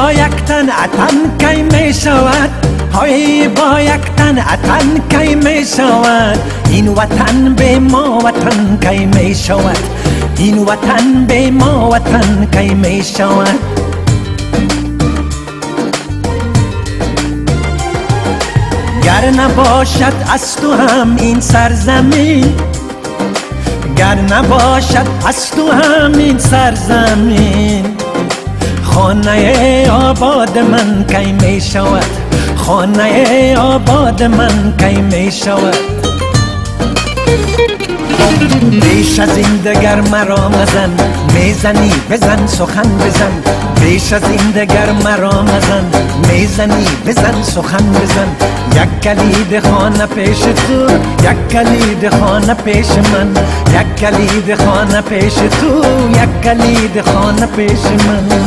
با یک تن اتن کی می شود، های با یک تن اتن کی می شود، این وطن به ما وطن کی می شود، این وطن به ما وطن کی می شود. گر نباشد از تو هم این سرزمین، گر نباشد از تو هم این سرزمین، خانه آباد من کی می شود، خانه آباد من کی می شود. بیش از این دگر مرا مزن، میزنی بزن سخن بزن، بیش از این دگر مرا مزن، میزنی بزن سخن بزن. یک کلید خانه پیش تو، یک کلید خانه پیش من، یک کلید خانه پیش تو، یک کلید خانه پیش من.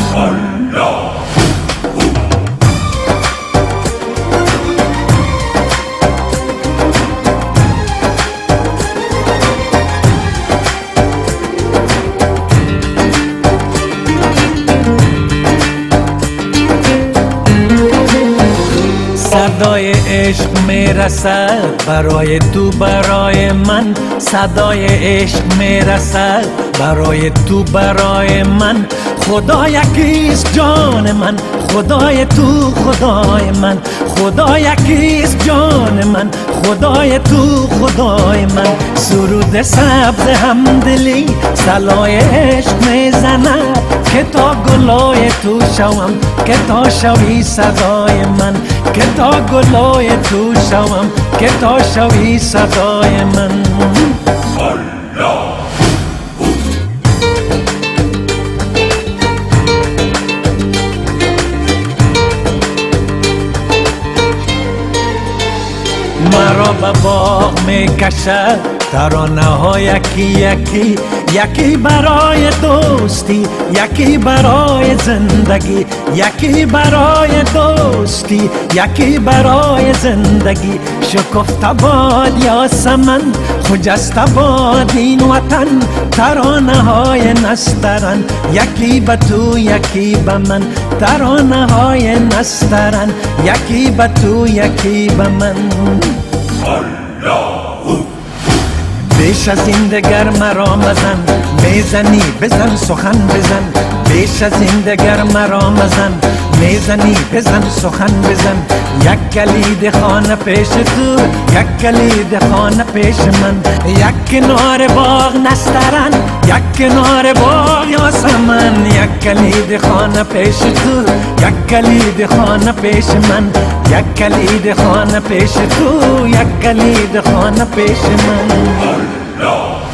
صدای عشق میرسد برای تو برای من، صدای عشق میرسد برای تو برای من. خدا یکیست جان من، خدای تو خدای من، خدا یکیست جان من، خدای تو خدای من. سرود سبز همدلی صلای عشق میزند که تا گلای تو شوم، که تا شوی صدای من، که تا گلای تو شوم، که تا شوی صدای من. مرا به باغ می کشد ترانه ها یکی یکی، یکی برای دوستی، یکی برای زندگی، یکی برای دوستی، یکی برای زندگی. شکفته باد یاسمن، خجسته باد این وطن، ترانه های نسترن، یکی به تو یکی به من، ترانه های نسترن، یکی به تو یکی به من. بیش از این دگر مرا مزن، میزنی بزن سخن بزن، بیش از این دگر مرا مزن، میزنی بزن سخن بزن. یک کلید خانه پیش تو، یک کلید خانه پیش من، یک کنار باغ نسترن، یک کنار باغ یاسمن. یک کلید خانه پیش تو، یک کلید خانه پیش من، یک کلید خانه پیش تو، یک کلید خانه پیش من.